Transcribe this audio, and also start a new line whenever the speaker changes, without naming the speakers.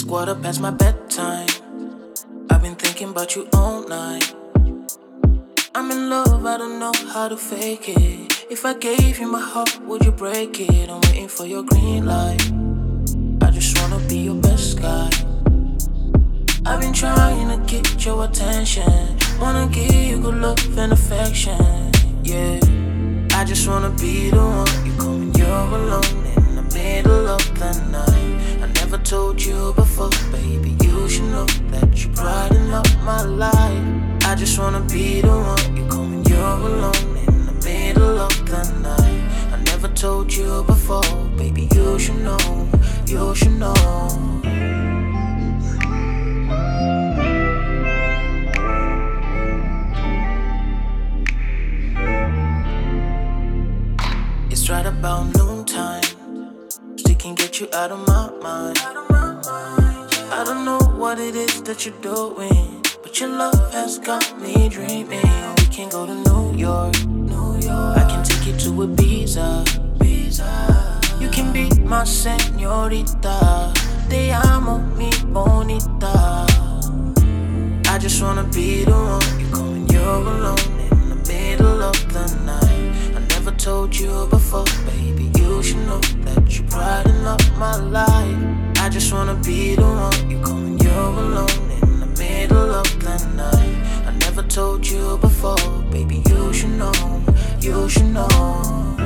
quarter past my bedtime. I've been thinking about you all night. I'm in love, I don't know how to fake it. If I gave you my heart, would you break it? I'm waiting for your green light. I just wanna be your best guy. I've been trying to get your attention. Wanna give you good love and affection. Yeah, I just wanna be the one you call when you're alone in the middle of the night. I never told you before, baby, you should know that you're brighten up my life. I just wanna be the one you call when you're alone in the middle of the night. I never told you before, baby, you should know, you should know. It's right about noontime. Still can't get you out of my mind. I don't know what it is that you're doing, but your love has got me dreaming. We can go to New York. I can take you to Ibiza. You can be my señorita. Te amo, mi bonita. I just wanna be the one you call when you're alone in the middle of the night. I never told you before, baby, you should know that you brighten up my life. I just wanna be the one you call when you're alone in the middle of the night. I never told you before, baby, you should know, you should know.